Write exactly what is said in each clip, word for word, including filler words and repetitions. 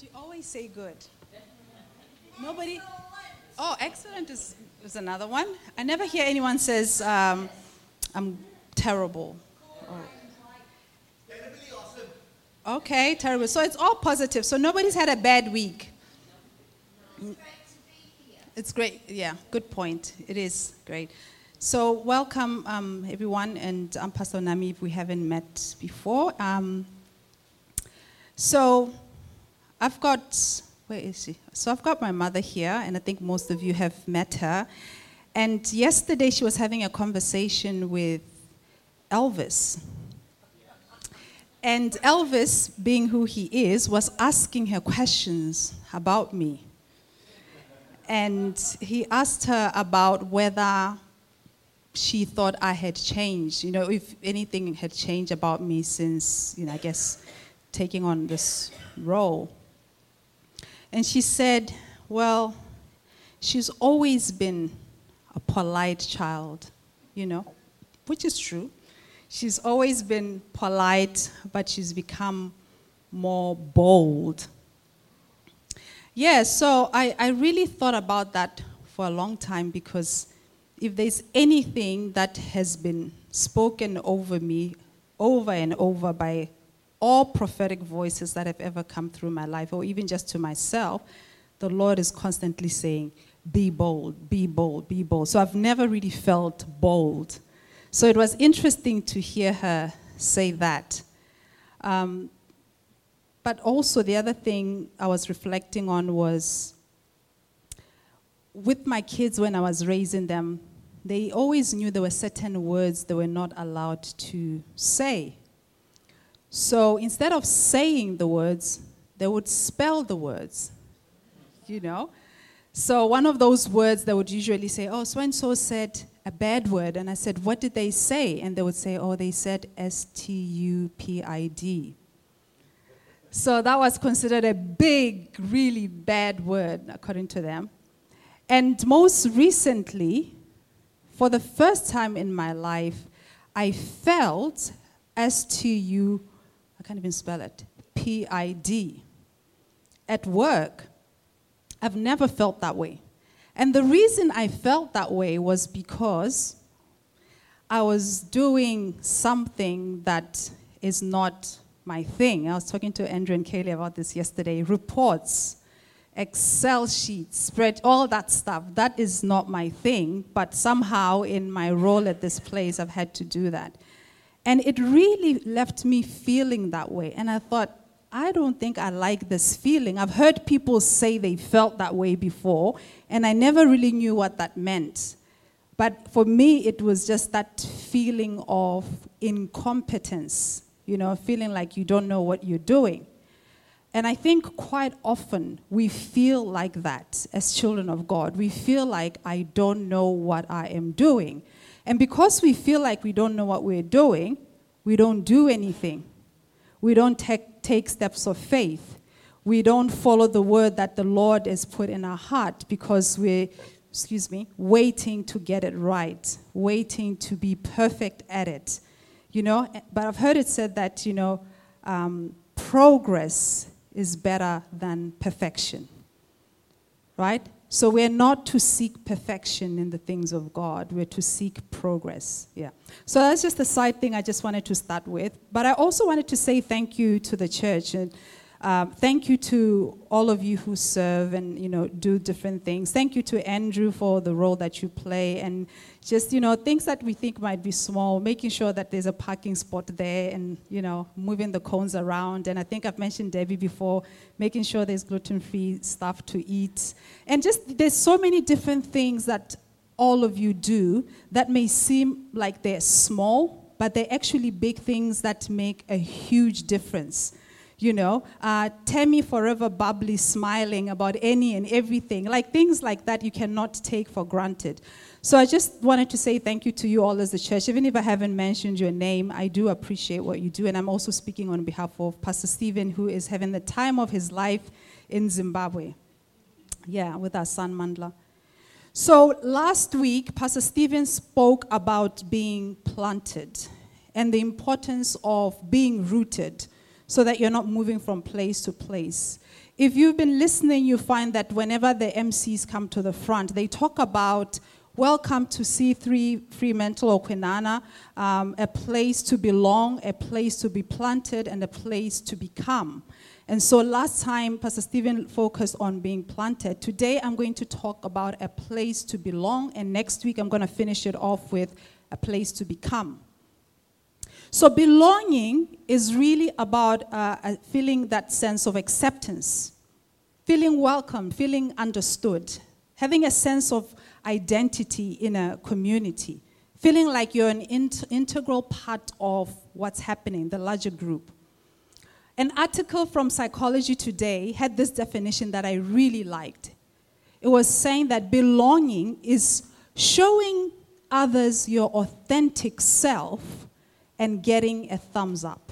You always say good. Nobody. Oh, excellent is, is another one. I never hear anyone says um, I'm terrible. Or, okay, terrible. So it's all positive. So nobody's had a bad week. It's great. Yeah, good point. It is great. So welcome, um, everyone, and I'm Pastor Nami if we haven't met before. Um, so I've got, where is she? So I've got my mother here, and I think most of you have met her. And yesterday she was having a conversation with Elvis. And Elvis, being who he is, was asking her questions about me. And he asked her about whether she thought I had changed, you know, if anything had changed about me since, you know, I guess, taking on this role. And she said, well, she's always been a polite child, you know, which is true. She's always been polite, but she's become more bold. Yeah, so I, I really thought about that for a long time, because if there's anything that has been spoken over me over and over by all prophetic voices that have ever come through my life, or even just to myself, the Lord is constantly saying, be bold, be bold, be bold. So I've never really felt bold. So it was interesting to hear her say that. Um, but also the other thing I was reflecting on was, with my kids when I was raising them, they always knew there were certain words they were not allowed to say. So instead of saying the words, they would spell the words, you know? So one of those words they would usually say, oh, so-and-so said a bad word. And I said, what did they say? And they would say, oh, they said S T U P I D. So that was considered a big, really bad word, according to them. And most recently, for the first time in my life, I felt S T U, I can't even spell it, P I D. At work, I've never felt that way. And the reason I felt that way was because I was doing something that is not my thing. I was talking to Andrew and Kaylee about this yesterday. Reports, Excel sheets, spread, all that stuff. That is not my thing, but somehow in my role at this place, I've had to do that. And it really left me feeling that way. And I thought, I don't think I like this feeling. I've heard people say they felt that way before, and I never really knew what that meant. But for me, it was just that feeling of incompetence, you know, feeling like you don't know what you're doing. And I think quite often we feel like that as children of God. We feel like I don't know what I am doing. And because we feel like we don't know what we're doing, we don't do anything. We don't take, take steps of faith. We don't follow the word that the Lord has put in our heart because we're, excuse me, waiting to get it right, waiting to be perfect at it. You know, but I've heard it said that, you know, um, progress is better than perfection, right? So we're not to seek perfection in the things of God. We're to seek progress, yeah. So that's just a side thing I just wanted to start with. But I also wanted to say thank you to the church, and um, thank you to all of you who serve and, you know, do different things. Thank you to Andrew for the role that you play, and just, you know, things that we think might be small, making sure that there's a parking spot there and, you know, moving the cones around. And I think I've mentioned Debbie before, making sure there's gluten-free stuff to eat. And just there's so many different things that all of you do that may seem like they're small, but they're actually big things that make a huge difference. You know, uh, Tammy forever bubbly, smiling about any and everything, like things like that you cannot take for granted. So I just wanted to say thank you to you all as the church. Even if I haven't mentioned your name, I do appreciate what you do. And I'm also speaking on behalf of Pastor Stephen, who is having the time of his life in Zimbabwe. Yeah, with our son Mandla. So last week, Pastor Stephen spoke about being planted and the importance of being rooted. so that you're not moving from place to place. If you've been listening, you find that whenever the M Cs come to the front, they talk about welcome to C three Fremantle or Kwinana, um, a place to belong, a place to be planted, and a place to become. And so last time, Pastor Stephen focused on being planted. Today, I'm going to talk about a place to belong, and next week, I'm going to finish it off with a place to become. So belonging is really about uh, feeling that sense of acceptance, feeling welcome, feeling understood, having a sense of identity in a community, feeling like you're an int- integral part of what's happening, the larger group. An article from Psychology Today had this definition that I really liked. It was saying that belonging is showing others your authentic self and getting a thumbs up.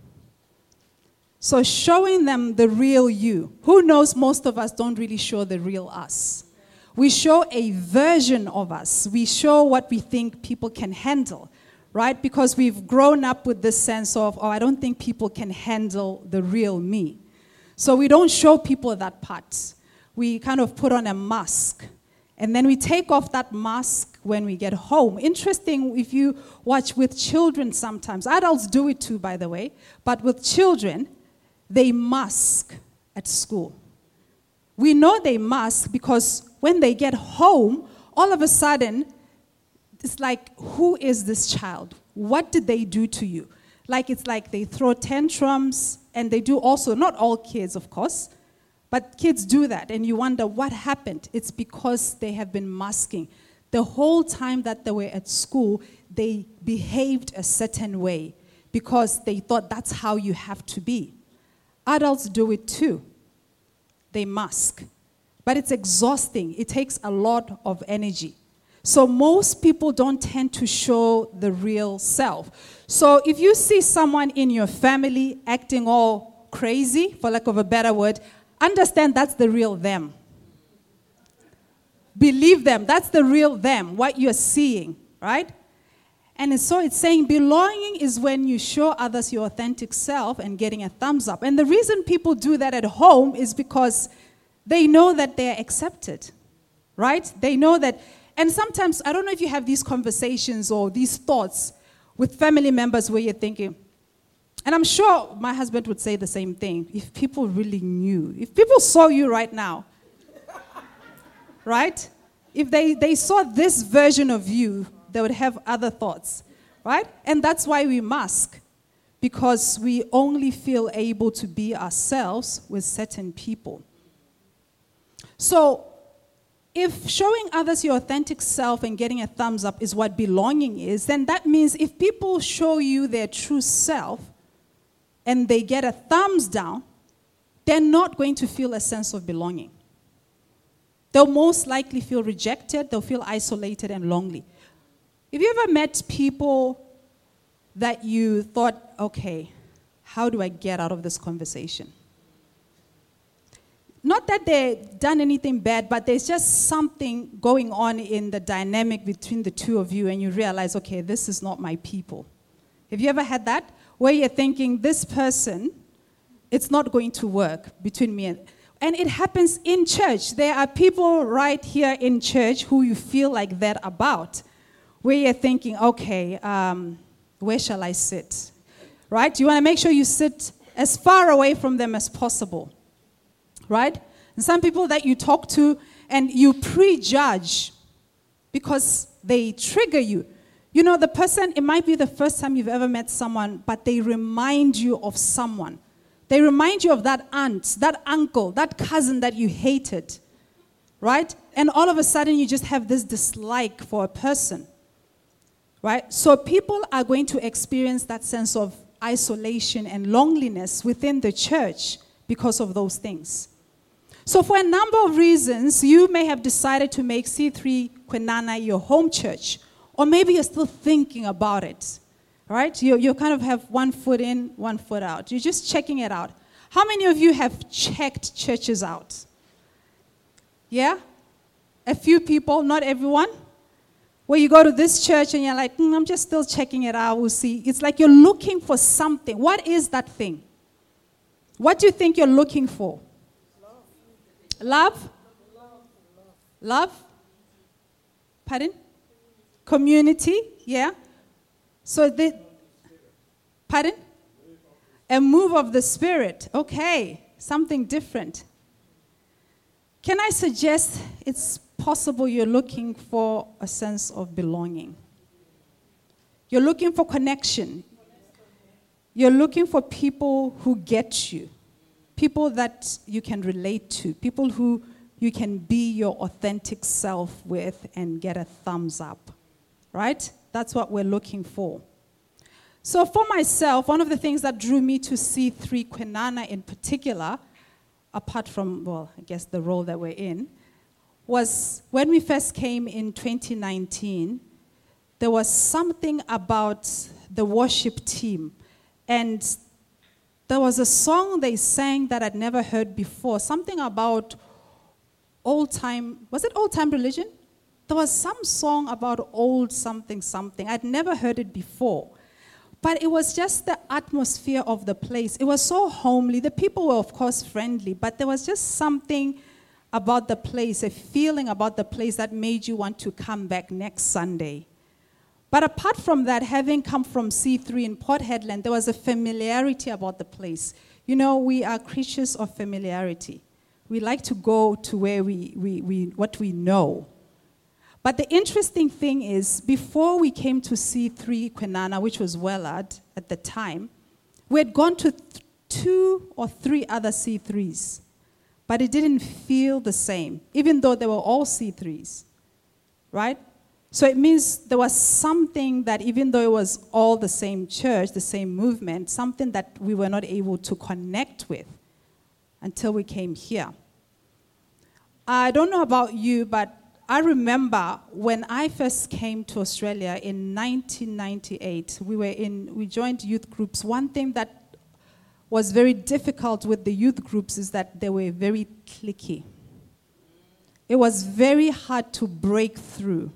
So showing them the real you. Who knows, most of us don't really show the real us. We show a version of us. We show what we think people can handle, right? Because we've grown up with this sense of, oh, I don't think people can handle the real me. So we don't show people that part. We kind of put on a mask. And then we take off that mask when we get home. Interesting, if you watch with children sometimes. Adults do it too, by the way. But with children, they mask at school. We know they mask because when they get home, all of a sudden, it's like, who is this child? What did they do to you? Like, it's like they throw tantrums, and they do also, not all kids, of course, but kids do that, and you wonder what happened. It's because they have been masking. The whole time that they were at school, they behaved a certain way because they thought that's how you have to be. Adults do it too. They mask. But it's exhausting. It takes a lot of energy. So most people don't tend to show the real self. So if you see someone in your family acting all crazy, for lack of a better word, understand that's the real them. Believe them. That's the real them, what you're seeing, right? And so it's saying belonging is when you show others your authentic self and getting a thumbs up. And the reason people do that at home is because they know that they're accepted, right? They know that. And sometimes, I don't know if you have these conversations or these thoughts with family members where you're thinking, and I'm sure my husband would say the same thing, if people really knew, if people saw you right now, right? If they, they saw this version of you, they would have other thoughts, right? And that's why we mask, because we only feel able to be ourselves with certain people. So, if showing others your authentic self and getting a thumbs up is what belonging is, then that means if people show you their true self and they get a thumbs down, they're not going to feel a sense of belonging. They'll most likely feel rejected, they'll feel isolated and lonely. Have you ever met people that you thought, okay, how do I get out of this conversation? Not that they've done anything bad, but there's just something going on in the dynamic between the two of you, and you realize, okay, this is not my people. Have you ever had that? Where you're thinking, this person, it's not going to work between me and... And it happens in church. There are people right here in church who you feel like that about, where you're thinking, okay, um, where shall I sit? Right? You want to make sure you sit as far away from them as possible. Right? And some people that you talk to and you prejudge because they trigger you. You know, the person, it might be the first time you've ever met someone, but they remind you of someone. They remind you of that aunt, that uncle, that cousin that you hated, right? And all of a sudden, you just have this dislike for a person, right? So people are going to experience that sense of isolation and loneliness within the church because of those things. So for a number of reasons, you may have decided to make C three Kwinana your home church, or maybe you're still thinking about it. Right? You, you kind of have one foot in, one foot out. You're just checking it out. How many of you have checked churches out? Yeah? A few people, not everyone. Where you go to this church and you're like, mm, I'm just still checking it out, we'll see. It's like you're looking for something. What is that thing? What do you think you're looking for? Love? Love? Pardon? Community? Yeah. So the, pardon? A move of the Spirit. Okay. Something different. Can I suggest it's possible you're looking for a sense of belonging? You're looking for connection. You're looking for people who get you. People that you can relate to. People who you can be your authentic self with and get a thumbs up. Right? That's what we're looking for. So for myself, one of the things that drew me to C three Kwinana in particular, apart from, well, I guess the role that we're in, was when we first came in twenty nineteen, there was something about the worship team. And there was a song they sang that I'd never heard before, something about old time, was it old time religion? There was some song about old something something. I'd never heard it before. But it was just the atmosphere of the place. It was so homely. The people were, of course, friendly, but there was just something about the place, a feeling about the place that made you want to come back next Sunday. But apart from that, having come from C three in Port Hedland, there was a familiarity about the place. You know, we are creatures of familiarity. We like to go to where we, we, we what we know. But the interesting thing is, before we came to C three Kwinana, which was Wellard at the time, we had gone to th- two or three other C threes. But it didn't feel the same, even though they were all C threes, right? So it means there was something that, even though it was all the same church, the same movement, something that we were not able to connect with until we came here. I don't know about you, but I remember when I first came to Australia in nineteen ninety-eight, we were in, we joined youth groups. One thing that was very difficult with the youth groups is that they were very cliquey. It was very hard to break through.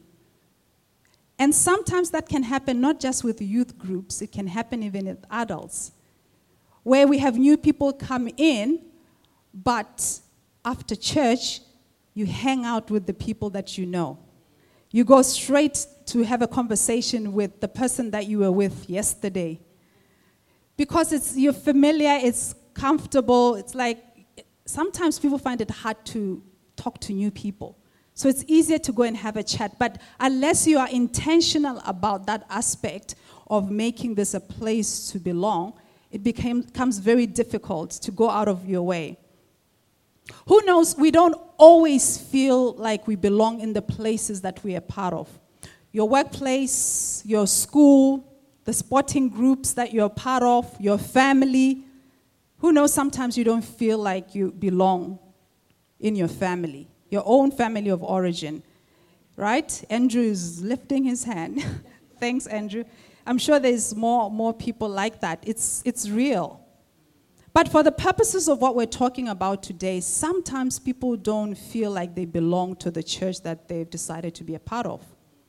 And sometimes that can happen not just with youth groups, it can happen even with adults, where we have new people come in, but after church, you hang out with the people that you know. You go straight to have a conversation with the person that you were with yesterday. Because it's you're familiar, it's comfortable, it's like, sometimes people find it hard to talk to new people. So it's easier to go and have a chat. But unless you are intentional about that aspect of making this a place to belong, it became, becomes very difficult to go out of your way. Who knows, we don't always feel like we belong in the places that we are part of. Your workplace, your school, the sporting groups that you're part of, your family. Who knows, sometimes you don't feel like you belong in your family, your own family of origin, right? Andrew is lifting his hand. Thanks, Andrew. I'm sure there's more, more people like that. It's, it's real. But for the purposes of what we're talking about today, sometimes people don't feel like they belong to the church that they've decided to be a part of.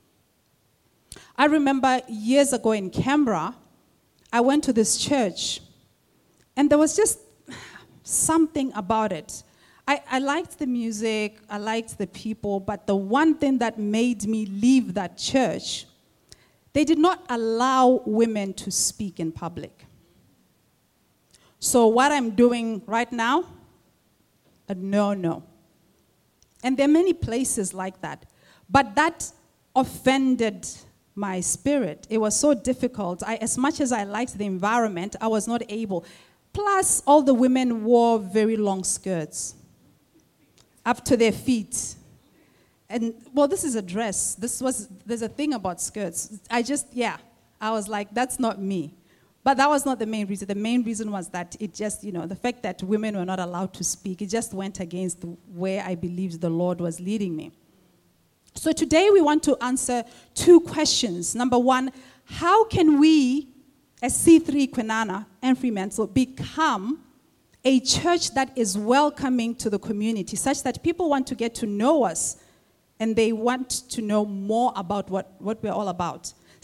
I remember years ago in Canberra, I went to this church, and there was just something about it. I, I liked the music, I liked the people, but the one thing that made me leave that church, they did not allow women to speak in public. So what I'm doing right now, a no-no. And there are many places like that. But that offended my spirit. It was so difficult. I, as much as I liked the environment, I was not able. Plus, all the women wore very long skirts up to their feet. And, well, this is a dress. This was, there's a thing about skirts. I just, yeah, I was like, that's not me. But that was not the main reason. The main reason was that it just, you know, the fact that women were not allowed to speak, it just went against where I believed the Lord was leading me. So today we want to answer two questions. Number one, how can we, as C three Kwinana and Fremantle, become a church that is welcoming to the community, such that people want to get to know us and they want to know more about what, what we're all about?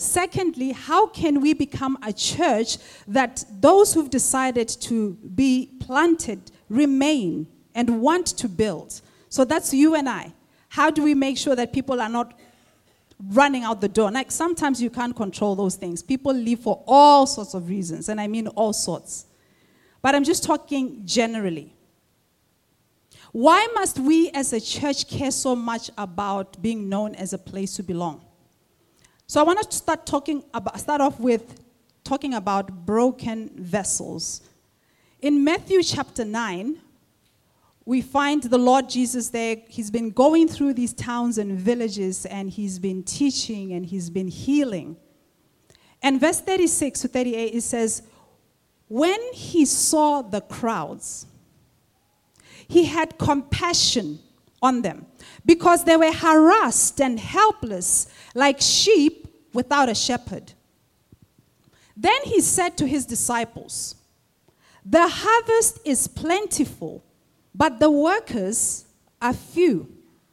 Secondly, how can we become a church that those who've decided to be planted remain and want to build? So that's you and I. How do we make sure that people are not running out the door? Like sometimes you can't control those things. People leave for all sorts of reasons, and I mean all sorts. But I'm just talking generally. Why must we as a church care so much about being known as a place to belong? So I want to start talking about, start off with talking about broken vessels. In Matthew chapter nine, we find the Lord Jesus there. He's been going through these towns and villages, and he's been teaching and he's been healing. And verse thirty-six to thirty-eight, it says, when he saw the crowds, he had compassion on them because they were harassed and helpless like sheep without a shepherd. Then he said to his disciples, the harvest is plentiful, but the workers are few.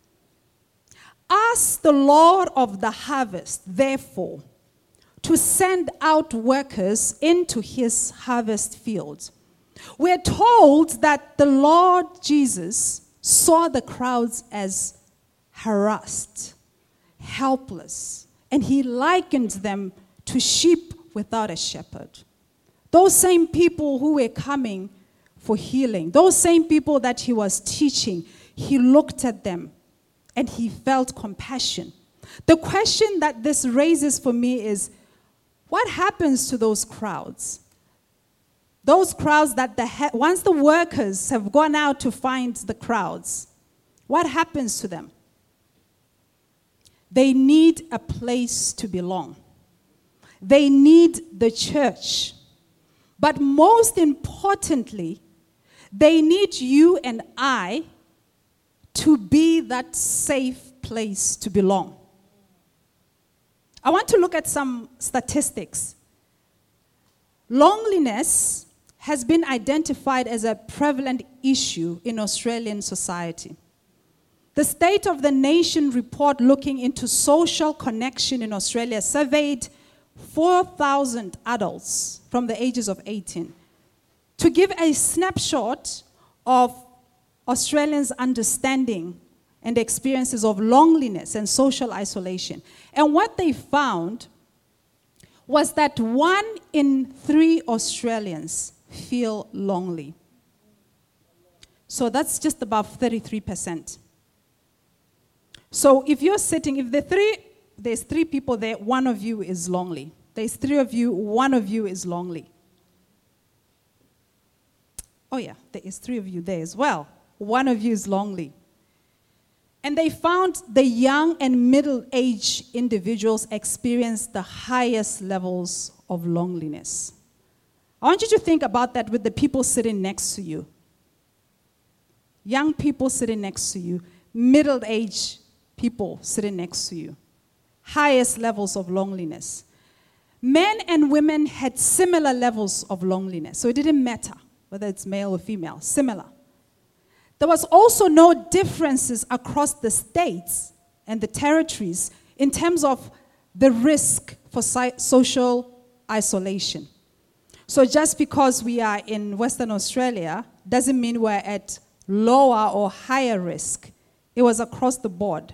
Ask the Lord of the harvest, therefore, to send out workers into his harvest fields. We're told that the Lord Jesus saw the crowds as harassed, helpless, and he likened them to sheep without a shepherd. Those same people who were coming for healing, those same people that he was teaching, he looked at them and he felt compassion. The question that this raises for me is, what happens to those crowds? Those crowds that the he- once the workers have gone out to find the crowds, what happens to them? They need a place to belong. They need the church. But most importantly, they need you and I to be that safe place to belong. I want to look at some statistics. Loneliness has been identified as a prevalent issue in Australian society. The State of the Nation report looking into social connection in Australia surveyed four thousand adults from the ages of eighteen to give a snapshot of Australians' understanding and experiences of loneliness and social isolation. And what they found was that one in three Australians feel lonely. So that's just about thirty-three percent. So if you're sitting, if the three, there's three people there, one of you is lonely. There's three of you, one of you is lonely. Oh yeah, there is three of you there as well. One of you is lonely. And they found the young and middle-aged individuals experience the highest levels of loneliness. I want you to think about that with the people sitting next to you. Young people sitting next to you, middle-aged people sitting next to you. Highest levels of loneliness. Men and women had similar levels of loneliness, so it didn't matter whether it's male or female, similar. There was also no differences across the states and the territories in terms of the risk for social isolation. So just because we are in Western Australia doesn't mean we're at lower or higher risk. It was across the board.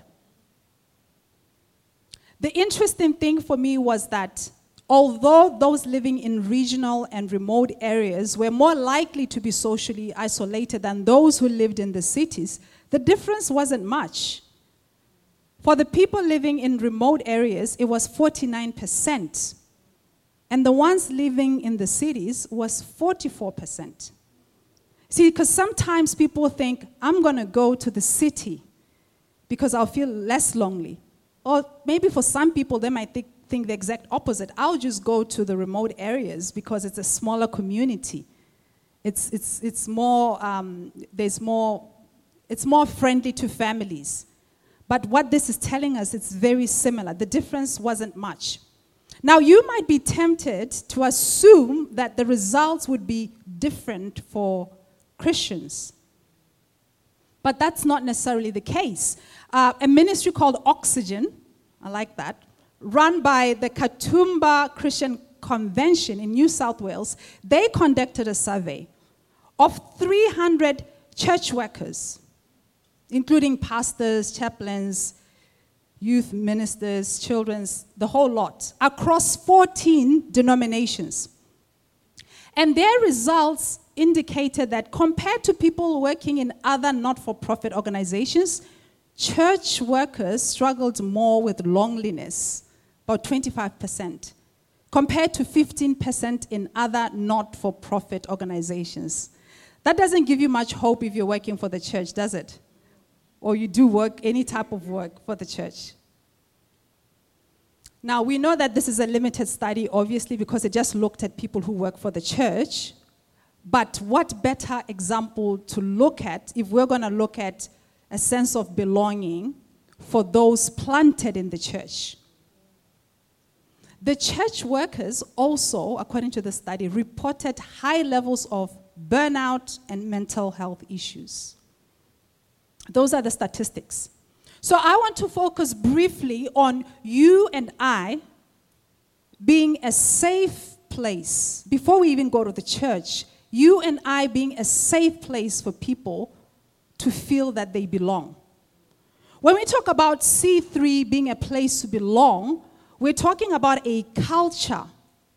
The interesting thing for me was that although those living in regional and remote areas were more likely to be socially isolated than those who lived in the cities, the difference wasn't much. For the people living in remote areas, it was forty-nine percent. And the ones living in the cities was forty-four percent. See, because sometimes people think, I'm going to go to the city because I'll feel less lonely. Or maybe for some people, they might think, think the exact opposite. I'll just go to the remote areas because it's a smaller community. It's, it's, it's more, um, there's more, it's more friendly to families. But what this is telling us, it's very similar. The difference wasn't much. Now, you might be tempted to assume that the results would be different for Christians. But that's not necessarily the case. Uh, a ministry called Oxygen, I like that, run by the Katoomba Christian Convention in New South Wales, they conducted a survey of three hundred church workers, including pastors, chaplains, youth ministers, children's, the whole lot, across fourteen denominations. And their results indicated that compared to people working in other not-for-profit organizations, church workers struggled more with loneliness, about twenty-five percent, compared to fifteen percent in other not-for-profit organizations. That doesn't give you much hope if you're working for the church, does it? Or you do work, any type of work for the church. Now, we know that this is a limited study, obviously, because it just looked at people who work for the church. But what better example to look at if we're going to look at a sense of belonging for those planted in the church? The church workers also, according to the study, reported high levels of burnout and mental health issues. Those are the statistics. So I want to focus briefly on you and I being a safe place. Before we even go to the church, you and I being a safe place for people to feel that they belong. When we talk about C three being a place to belong, we're talking about a culture,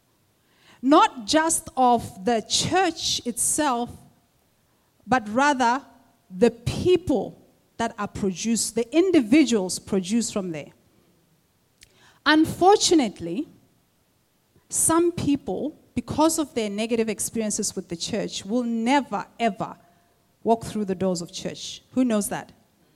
not just of the church itself, but rather the people that are produced, the individuals produced from there. Unfortunately, some people, because of their negative experiences with the church, will never, ever walk through the doors of church. Who knows that?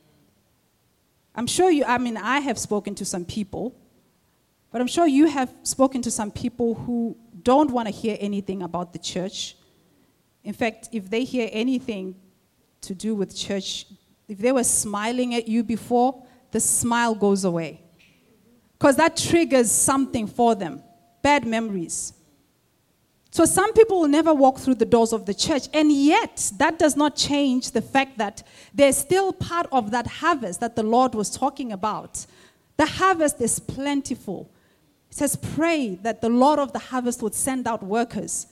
I'm sure you, I mean, I have spoken to some people, but I'm sure you have spoken to some people who don't want to hear anything about the church. In fact, if they hear anything to do with church, if they were smiling at you before, the smile goes away. Because that triggers something for them, bad memories. So some people will never walk through the doors of the church, and yet that does not change the fact that they're still part of that harvest that the Lord was talking about. The harvest is plentiful. It says, pray that the Lord of the harvest would send out workers.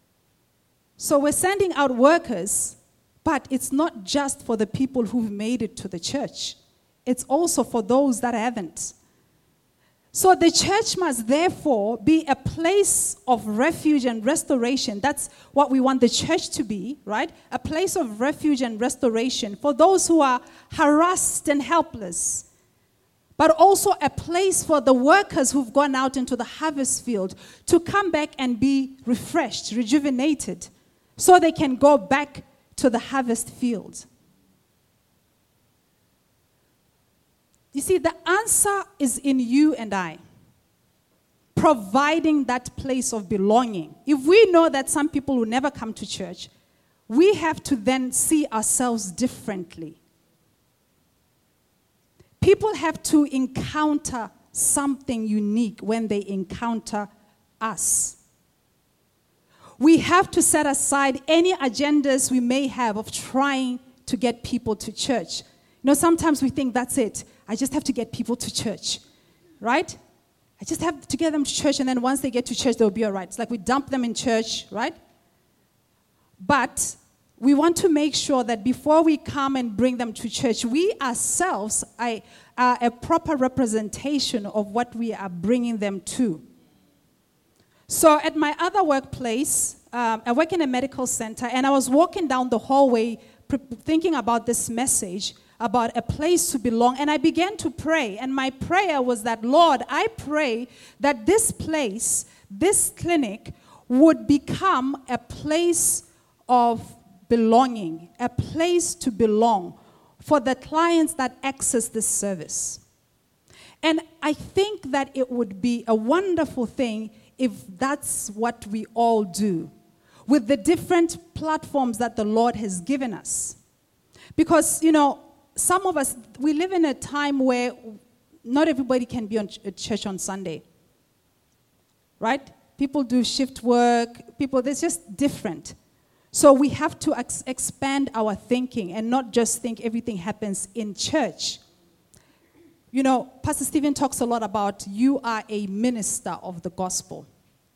So we're sending out workers, but it's not just for the people who've made it to the church. It's also for those that haven't. So the church must therefore be a place of refuge and restoration. That's what we want the church to be, right? A place of refuge and restoration for those who are harassed and helpless. But also a place for the workers who've gone out into the harvest field to come back and be refreshed, rejuvenated, so they can go back to the harvest field. You see, the answer is in you and I, providing that place of belonging. If we know that some people will never come to church, we have to then see ourselves differently. People have to encounter something unique when they encounter us. We have to set aside any agendas we may have of trying to get people to church. You know, sometimes we think that's it. I just have to get people to church, right? I just have to get them to church, and then once they get to church, they'll be all right. It's like we dump them in church, right? But we want to make sure that before we come and bring them to church, we ourselves are, are a proper representation of what we are bringing them to. So at my other workplace, um, I work in a medical center, and I was walking down the hallway pre- thinking about this message, about a place to belong, and I began to pray. And my prayer was that, Lord, I pray that this place, this clinic, would become a place of belonging, a place to belong for the clients that access this service. And I think that it would be a wonderful thing if that's what we all do with the different platforms that the Lord has given us. Because, you know, some of us, we live in a time where not everybody can be on ch- at church on Sunday, right? People do shift work, people, it's just different. So we have to ex- expand our thinking and not just think everything happens in church. You know, Pastor Stephen talks a lot about you are a minister of the gospel.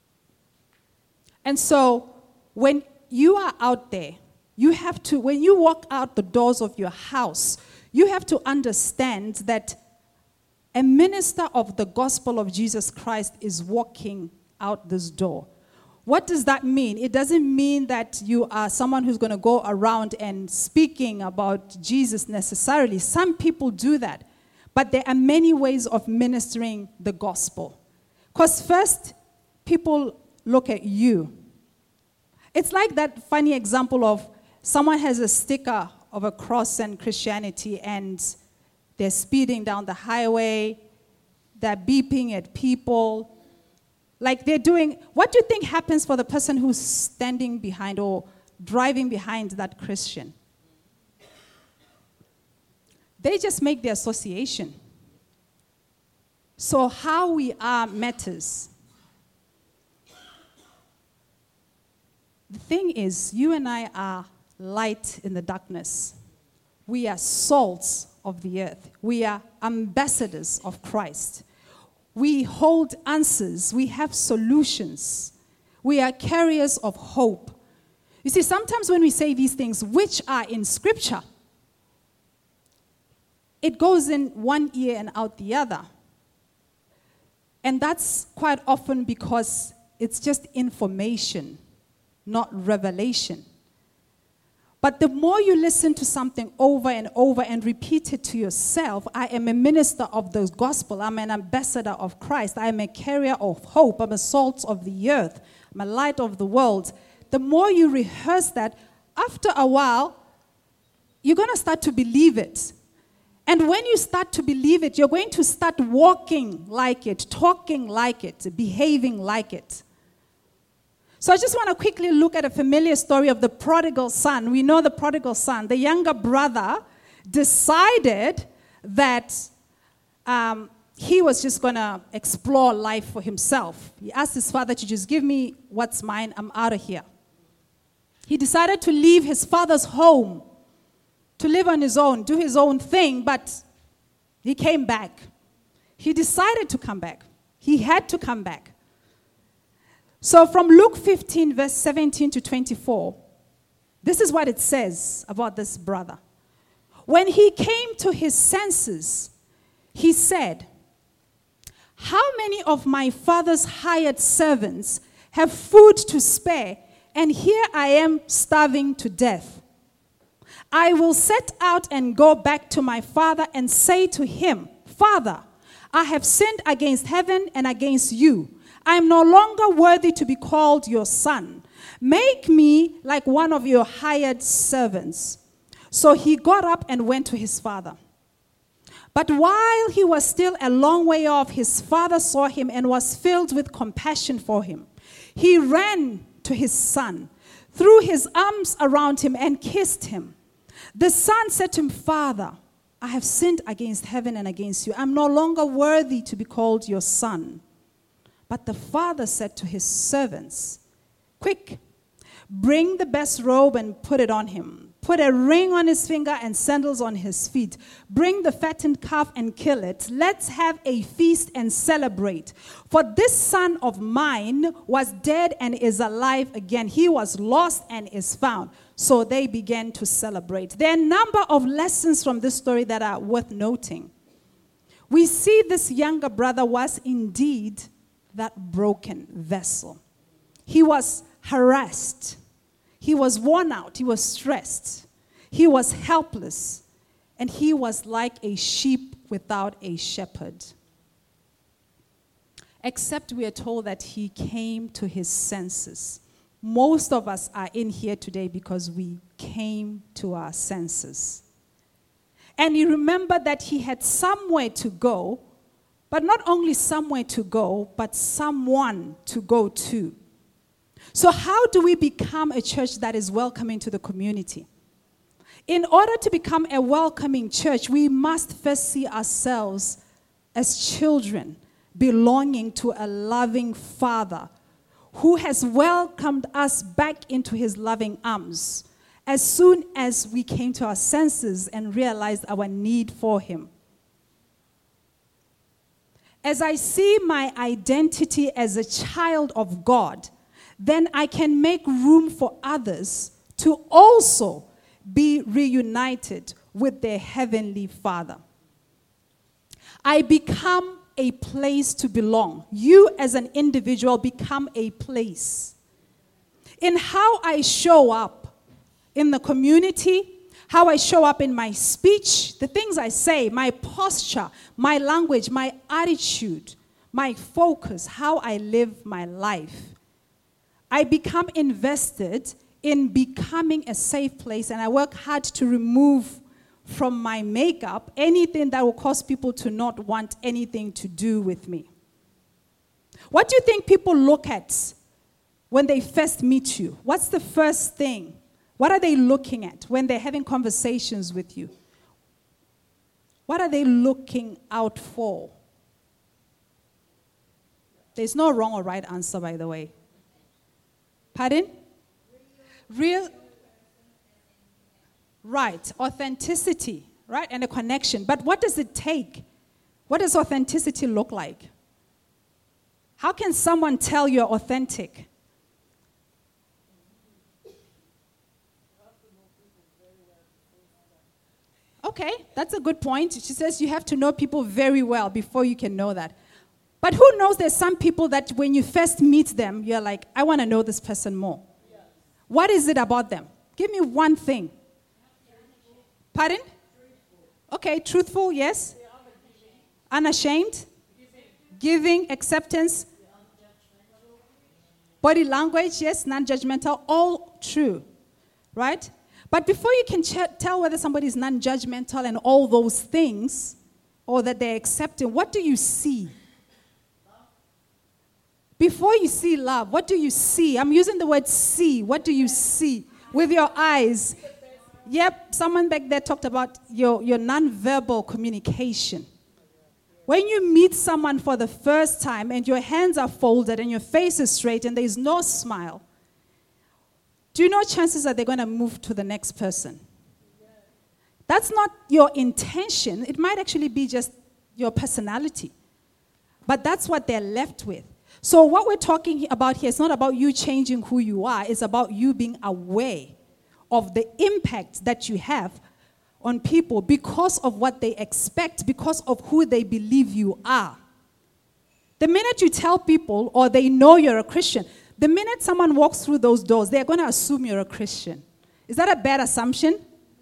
And so when you are out there, you have to, when you walk out the doors of your house, you have to understand that a minister of the gospel of Jesus Christ is walking out this door. What does that mean? It doesn't mean that you are someone who's going to go around and speaking about Jesus necessarily. Some people do that. But there are many ways of ministering the gospel. Because first, people look at you. It's like that funny example of someone has a sticker of a cross and Christianity, and they're speeding down the highway, they're beeping at people. Like they're doing, what do you think happens for the person who's standing behind or driving behind that Christian? They just make the association. So how we are matters. The thing is, you and I are light in the darkness. We are salts of the earth. We are ambassadors of Christ. We hold answers. We have solutions. We are carriers of hope. You see, sometimes when we say these things, which are in Scripture, it goes in one ear and out the other. And that's quite often because it's just information, not revelation. But the more you listen to something over and over and repeat it to yourself, I am a minister of the gospel. I'm an ambassador of Christ. I am a carrier of hope. I'm a salt of the earth. I'm a light of the world. The more you rehearse that, after a while, you're going to start to believe it. And when you start to believe it, you're going to start walking like it, talking like it, behaving like it. So I just want to quickly look at a familiar story of the prodigal son. We know the prodigal son. The younger brother decided that um, he was just going to explore life for himself. He asked his father to just give me what's mine. I'm out of here. He decided to leave his father's home, to live on his own, do his own thing, but he came back. He decided to come back. He had to come back. So from Luke fifteen, verse seventeen to twenty-four, this is what it says about this brother. When he came to his senses, he said, "How many of my father's hired servants have food to spare, and here I am starving to death? I will set out and go back to my father and say to him, 'Father, I have sinned against heaven and against you. I am no longer worthy to be called your son. Make me like one of your hired servants.' So he got up and went to his father. But while he was still a long way off, his father saw him and was filled with compassion for him. He ran to his son, threw his arms around him, and kissed him. The son said to him, 'Father, I have sinned against heaven and against you. I'm no longer worthy to be called your son.' But the father said to his servants, 'Quick, bring the best robe and put it on him. Put a ring on his finger and sandals on his feet. Bring the fattened calf and kill it. Let's have a feast and celebrate. For this son of mine was dead and is alive again. He was lost and is found.' So they began to celebrate." There are a number of lessons from this story that are worth noting. We see this younger brother was indeed that broken vessel. He was harassed. He was worn out. He was stressed. He was helpless. And he was like a sheep without a shepherd. Except we are told that he came to his senses. Most of us are in here today because we came to our senses. And you remember that he had somewhere to go, but not only somewhere to go, but someone to go to. So how do we become a church that is welcoming to the community? In order to become a welcoming church, we must first see ourselves as children belonging to a loving Father who has welcomed us back into his loving arms as soon as we came to our senses and realized our need for him. as I see my identity as a child of God, then I can make room for others to also be reunited with their heavenly Father. I become a place to belong. You as an individual become a place. In how I show up in the community, how I show up in my speech, the things I say, my posture, my language, my attitude, my focus, how I live my life. I become invested in becoming a safe place, and I work hard to remove from my makeup anything that will cause people to not want anything to do with me. What do you think people look at when they first meet you? What's the first thing? What are they looking at when they're having conversations with you? What are they looking out for? There's no wrong or right answer, by the way. Pardon? Real. Right. Authenticity, right? And a connection. But what does it take? What does authenticity look like? How can someone tell you're authentic? Okay, that's a good point. She says you have to know people very well before you can know that. But who knows there's some people that when you first meet them, you're like, I want to know this person more. Yes. What is it about them? Give me one thing. Pardon? Truthful. Okay, truthful, yes. Unashamed. Giving, Giving acceptance. Body language, yes. Non-judgmental, all true. Right? But before you can ch- tell whether somebody is non-judgmental and all those things, or that they're accepting, what do you see? Before you see love, what do you see? I'm using the word see. What do you see with your eyes? Yep, someone back there talked about your, your non-verbal communication. When you meet someone for the first time and your hands are folded and your face is straight and there's no smile, do you know chances that they're going to move to the next person? That's not your intention. It might actually be just your personality. But that's what they're left with. So what we're talking about here is not about you changing who you are. It's about you being aware of the impact that you have on people because of what they expect, because of who they believe you are. The minute you tell people or they know you're a Christian, the minute someone walks through those doors, they're going to assume you're a Christian. Is that a bad assumption?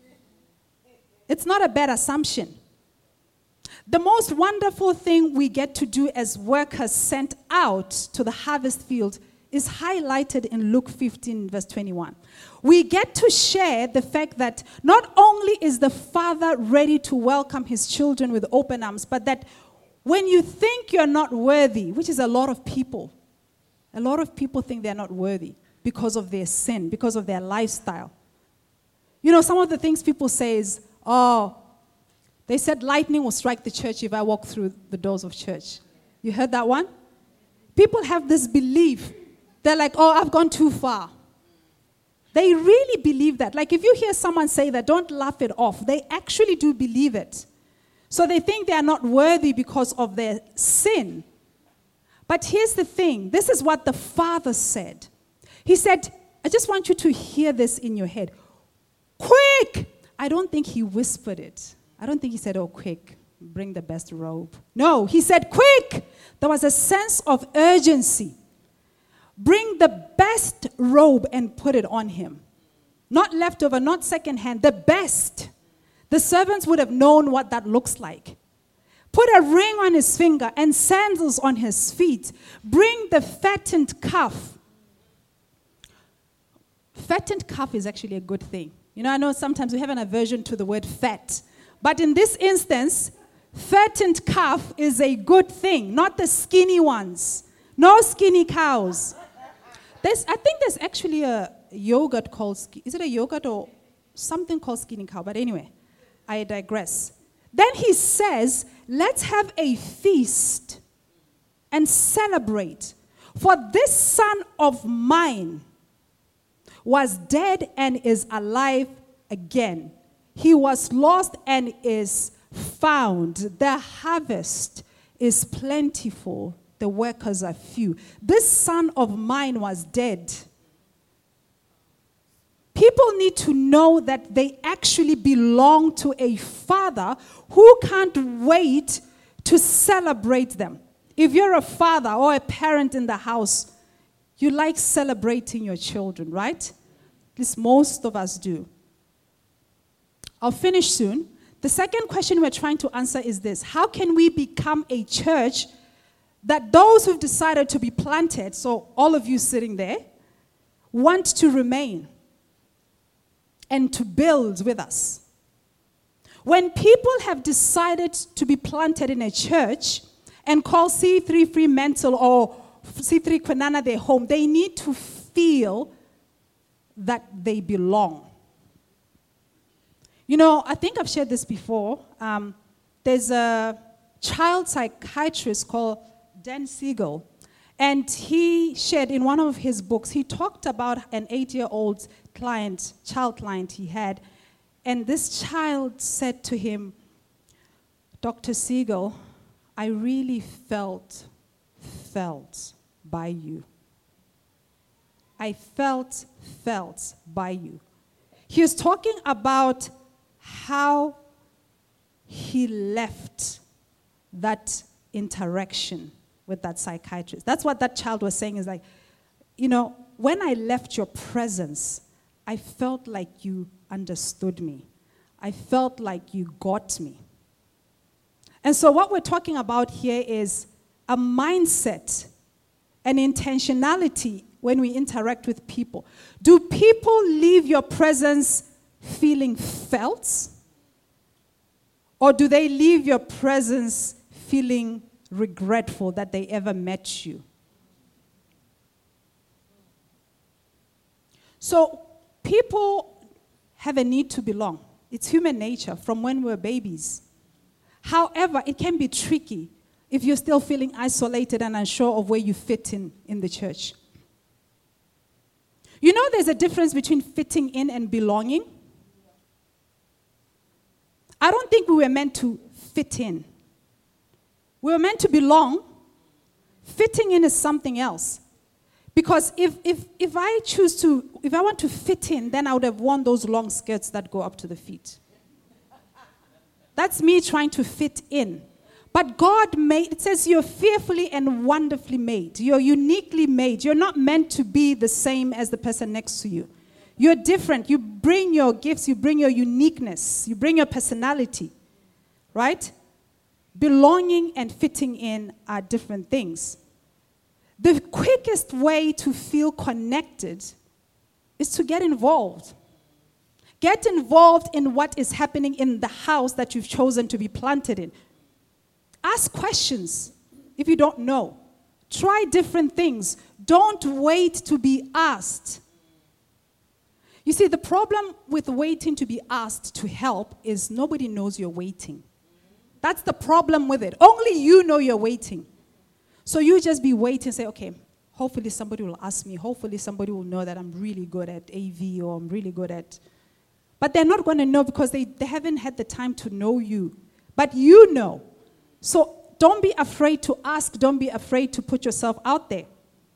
It's not a bad assumption. The most wonderful thing we get to do as workers sent out to the harvest field is highlighted in Luke fifteen, verse twenty-one. We get to share the fact that not only is the Father ready to welcome his children with open arms, but that when you think you're not worthy, which is a lot of people, a lot of people think they're not worthy because of their sin, because of their lifestyle. You know, some of the things people say is, oh, they said lightning will strike the church if I walk through the doors of church. You heard that one? People have this belief. They're like, oh, I've gone too far. They really believe that. Like if you hear someone say that, don't laugh it off. They actually do believe it. So they think they are not worthy because of their sin. But here's the thing. This is what the Father said. He said, I just want you to hear this in your head. Quick! I don't think he whispered it. I don't think he said, oh, quick, bring the best robe. No, he said, quick! There was a sense of urgency. Bring the best robe and put it on him. Not leftover, not secondhand, the best. The servants would have known what that looks like. Put a ring on his finger and sandals on his feet. Bring the fattened calf. Fattened calf is actually a good thing. You know, I know sometimes we have an aversion to the word fat. But in this instance, fattened calf is a good thing, not the skinny ones. No skinny cows. There's, I think there's actually a yogurt called, is it a yogurt or something called skinny cow? But anyway, I digress. Then he says, let's have a feast and celebrate. For this son of mine was dead and is alive again. He was lost and is found. The harvest is plentiful, the workers are few. This son of mine was dead. People need to know that they actually belong to a father who can't wait to celebrate them. If you're a father or a parent in the house, you like celebrating your children, right? At least most of us do. I'll finish soon. The second question we're trying to answer is this: how can we become a church that those who've decided to be planted, so all of you sitting there, want to remain and to build with us? When people have decided to be planted in a church and call C three Fremantle or C three Kwinana their home, they need to feel that they belong. You know, I think I've shared this before. Um, there's a child psychiatrist called Dan Siegel, and he shared in one of his books, he talked about an eight-year-old client, child client he had, and this child said to him, "Doctor Siegel, I really felt, felt by you. I felt, felt by you." He was talking about how he left that interaction with that psychiatrist. That's what that child was saying, is like, you know, when I left your presence, I felt like you understood me. I felt like you got me. And so what we're talking about here is a mindset, an intentionality when we interact with people. Do people leave your presence feeling felt? Or do they leave your presence feeling regretful that they ever met you? So people have a need to belong. It's human nature from when we're babies. However, it can be tricky if you're still feeling isolated and unsure of where you fit in in the church. You know, there's a difference between fitting in and belonging. I don't think we were meant to fit in. We were meant to belong. Fitting in is something else. Because if, if, if I choose to, if I want to fit in, then I would have worn those long skirts that go up to the feet. That's me trying to fit in. But God made, it says you're fearfully and wonderfully made. You're uniquely made. You're not meant to be the same as the person next to you. You're different. You bring your gifts. You bring your uniqueness. You bring your personality. Right? Belonging and fitting in are different things. The quickest way to feel connected is to get involved. Get involved in what is happening in the house that you've chosen to be planted in. Ask questions if you don't know. Try different things. Don't wait to be asked. You see, the problem with waiting to be asked to help is nobody knows you're waiting. That's the problem with it. Only you know you're waiting. So you just be waiting and say, okay, hopefully somebody will ask me. Hopefully somebody will know that I'm really good at A V or I'm really good at... But they're not going to know because they, they haven't had the time to know you. But you know. So don't be afraid to ask. Don't be afraid to put yourself out there.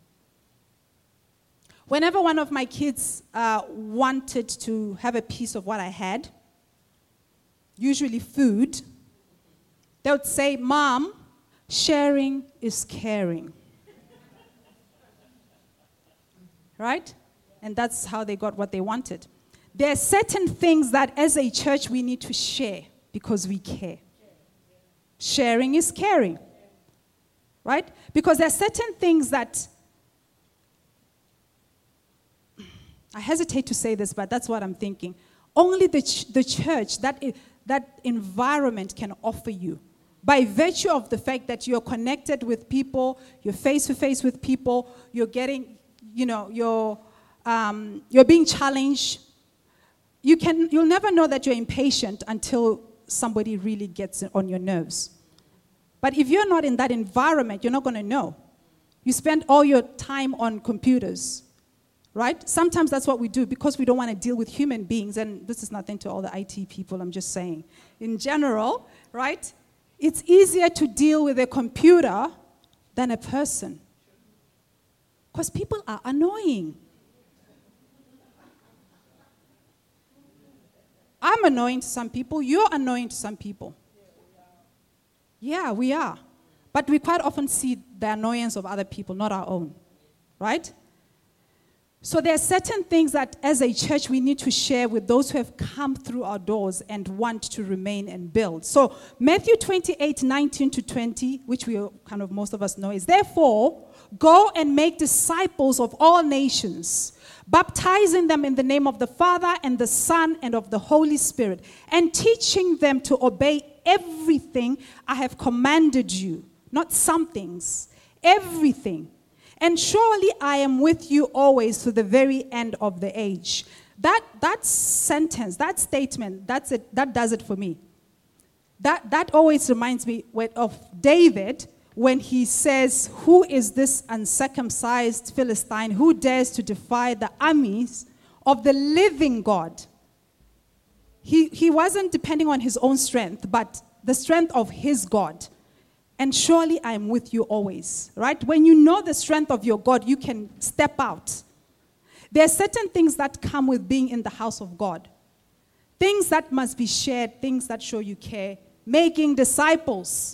Whenever one of my kids uh, wanted to have a piece of what I had, usually food, they would say, "Mom, sharing is caring." Right? And that's how they got what they wanted. There are certain things that as a church we need to share because we care. Sharing is caring. Right? Because there are certain things that, I hesitate to say this, but that's what I'm thinking. Only the, ch- the church, that, I- that environment can offer you. By virtue of the fact that you're connected with people, you're face-to-face with people, you're getting, you know, you're, um, you're being challenged. You can, you'll never know that you're impatient until somebody really gets on your nerves. But if you're not in that environment, you're not going to know. You spend all your time on computers, right? Sometimes that's what we do because we don't want to deal with human beings. And this is nothing to all the I T people, I'm just saying. In general, right? It's easier to deal with a computer than a person. Because people are annoying. I'm annoying to some people. You're annoying to some people. Yeah, we are. But we quite often see the annoyance of other people, not our own. Right? So there are certain things that as a church we need to share with those who have come through our doors and want to remain and build. So Matthew twenty-eight, nineteen to twenty, which we kind of most of us know, is therefore go and make disciples of all nations, baptizing them in the name of the Father and the Son and of the Holy Spirit, and teaching them to obey everything I have commanded you. Not some things, everything. And surely I am with you always to the very end of the age. That, that sentence, that statement, that's it, that does it for me. That, that always reminds me of David when he says, who is this uncircumcised Philistine who dares to defy the armies of the living God? He, he wasn't depending on his own strength, but the strength of his God. And surely I am with you always, right? When you know the strength of your God, you can step out. There are certain things that come with being in the house of God. Things that must be shared, things that show you care. Making disciples.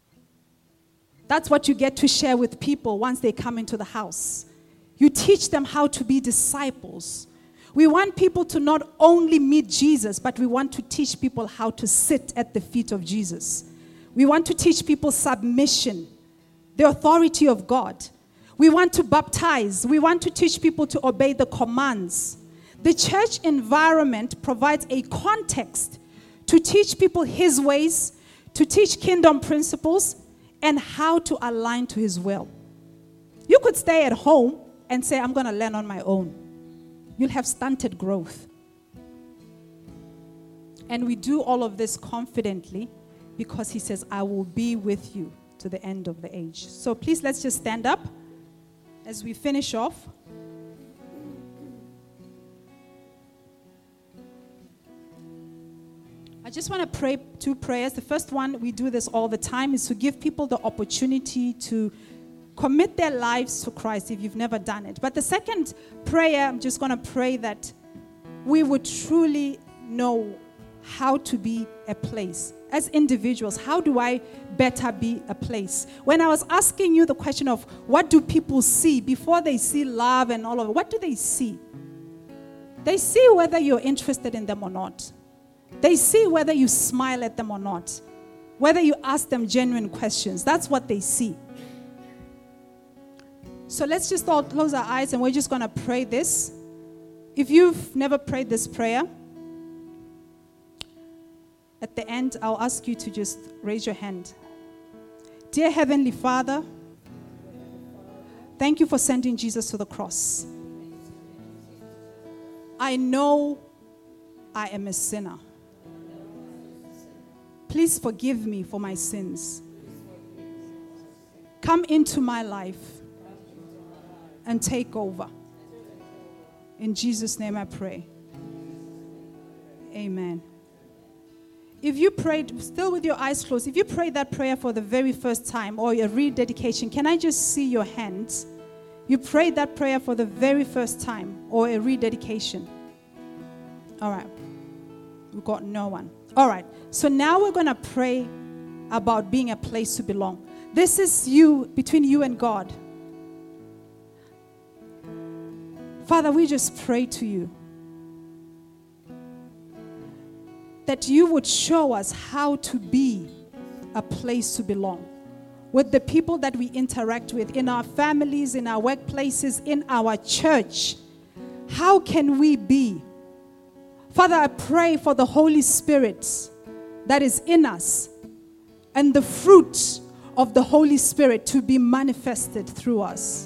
That's what you get to share with people once they come into the house. You teach them how to be disciples. We want people to not only meet Jesus, but we want to teach people how to sit at the feet of Jesus. We want to teach people submission, the authority of God. We want to baptize. We want to teach people to obey the commands. The church environment provides a context to teach people his ways, to teach kingdom principles, and how to align to his will. You could stay at home and say, I'm going to learn on my own. You'll have stunted growth. And we do all of this confidently, because he says, I will be with you to the end of the age. So please, let's just stand up as we finish off. I just want to pray two prayers. The first one, we do this all the time, is to give people the opportunity to commit their lives to Christ if you've never done it. But the second prayer, I'm just going to pray that we would truly know how to be a place. As individuals, how do I better be a place? When I was asking you the question of what do people see before they see love and all of it, what do they see? They see whether you're interested in them or not. They see whether you smile at them or not. Whether you ask them genuine questions. That's what they see. So let's just all close our eyes and we're just going to pray this. If you've never prayed this prayer, at the end, I'll ask you to just raise your hand. Dear Heavenly Father, thank you for sending Jesus to the cross. I know I am a sinner. Please forgive me for my sins. Come into my life and take over. In Jesus' name I pray. Amen. If you prayed, still with your eyes closed, if you prayed that prayer for the very first time or a rededication, can I just see your hands? You prayed that prayer for the very first time or a rededication. All right. We've got no one. All right. So now we're going to pray about being a place to belong. This is you, between you and God. Father, we just pray to you that you would show us how to be a place to belong with the people that we interact with in our families, in our workplaces, in our church. How can we be? Father, I pray for the Holy Spirit that is in us and the fruit of the Holy Spirit to be manifested through us.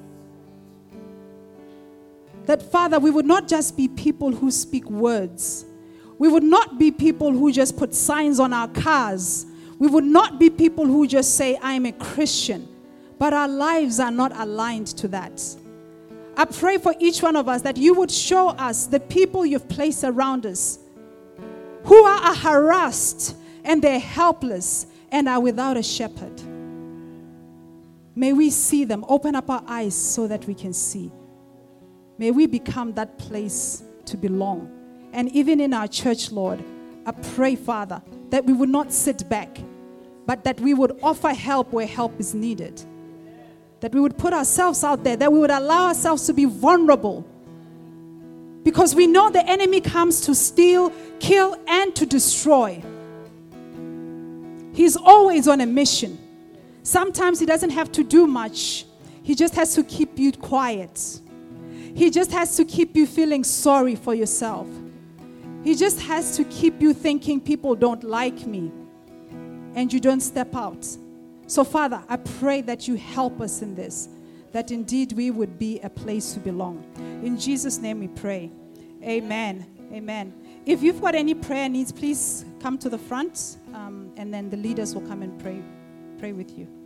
That, Father, we would not just be people who speak words. We would not be people who just put signs on our cars. We would not be people who just say, I am a Christian. But our lives are not aligned to that. I pray for each one of us that you would show us the people you've placed around us who are harassed and they're helpless and are without a shepherd. May we see them. Open up our eyes so that we can see. May we become that place to belong. And even in our church, Lord, I pray, Father, that we would not sit back, but that we would offer help where help is needed. That we would put ourselves out there, that we would allow ourselves to be vulnerable. Because we know the enemy comes to steal, kill, and to destroy. He's always on a mission. Sometimes he doesn't have to do much. He just has to keep you quiet. He just has to keep you feeling sorry for yourself. He just has to keep you thinking people don't like me and you don't step out. So, Father, I pray that you help us in this, that indeed we would be a place to belong. In Jesus' name we pray. Amen. Amen. If you've got any prayer needs, please come to the front, um, and then the leaders will come and pray, pray with you.